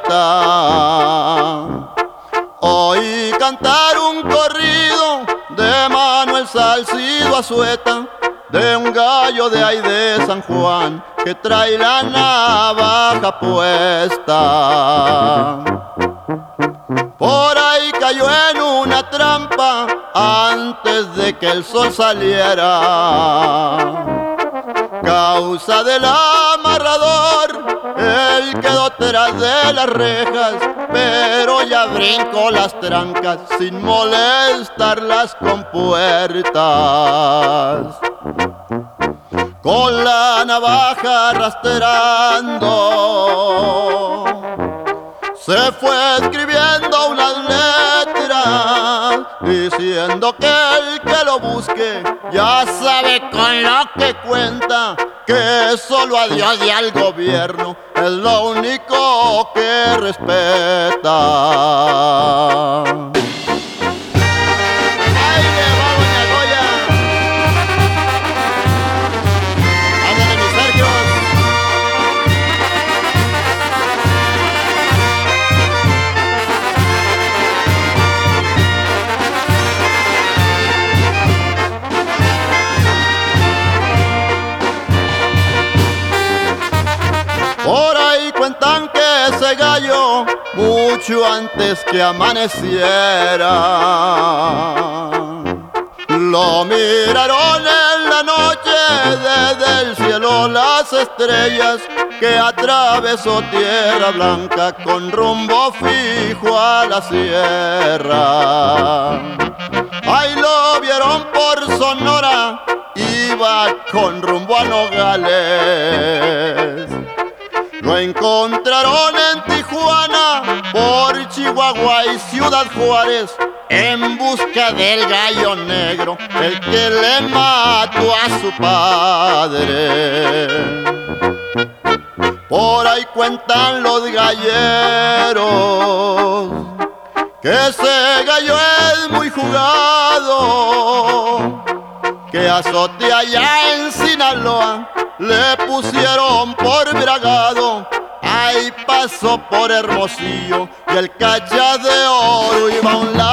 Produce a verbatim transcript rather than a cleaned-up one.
gaita. Oí cantar un corrido de Manuel Salcido Azueta, de un gallo de ahí de San Juan que trae la navaja puesta. Por ahí cayó en una trampa antes de que el sol saliera. Causa del amarrador, él quedó tras de las rejas, pero ya brincó las trancas sin molestar las compuertas. Con la navaja arrastrando, se fue escribiendo unas letras, diciendo que el que lo busque ya sabe con lo que cuenta, que solo a Dios y al gobierno es lo único que respeta. Por ahí cuentan que ese gallo, mucho antes que amaneciera, lo miraron en la noche desde el cielo las estrellas, que atravesó tierra blanca con rumbo fijo a la sierra. Ahí lo vieron por Sonora, iba con rumbo a Nogales. Lo encontraron en Tijuana, por Chihuahua y Ciudad Juárez, en busca del gallo negro, el que le mató a su padre. Por ahí cuentan los galleros que ese gallo es muy jugado, que azote allá en Sinaloa le pusieron por bragado. Ahí pasó por Hermosillo y el Cacha de Oro iba a un lado